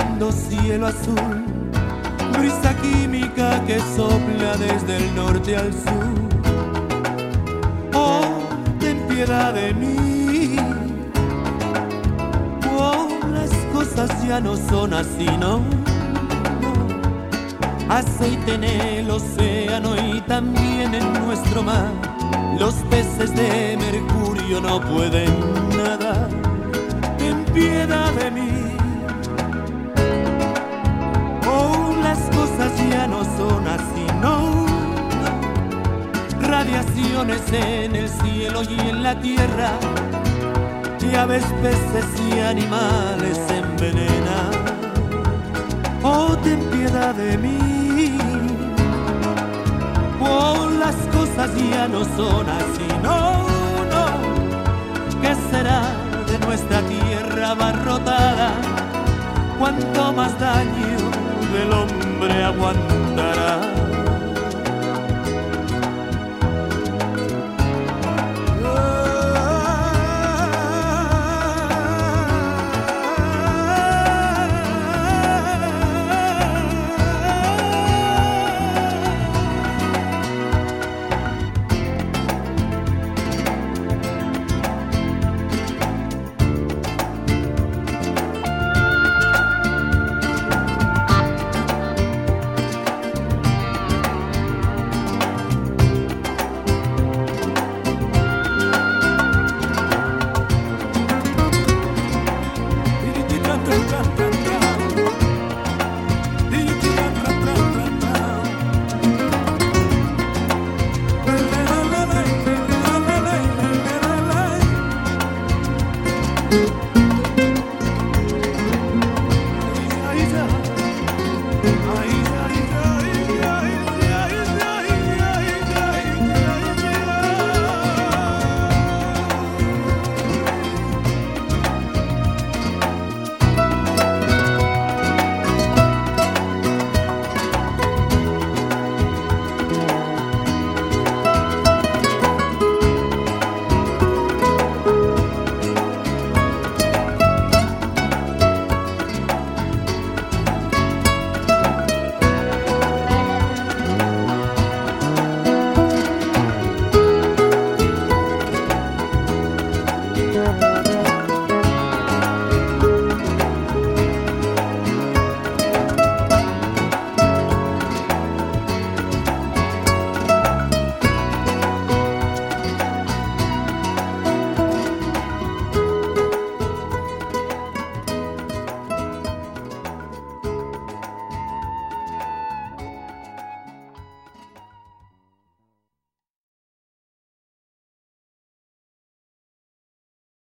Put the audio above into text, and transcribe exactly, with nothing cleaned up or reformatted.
buscando cielo azul, brisa química que sopla desde el norte al sur. Oh, ten piedad de mí. Oh, las cosas ya no son así, no, no. Aceite en el océano y también en nuestro mar, los peces de mercurio no pueden nadar. Ten piedad de mí. Oh, las cosas ya no son así, no, no. Radiaciones en el cielo y en la tierra, y aves, peces y animales se envenenan. Oh, ten piedad de mí. Oh, las cosas ya no son así, no, no. ¿Qué será de nuestra tierra abarrotada? ¿Cuánto más daño del hombre aguantará?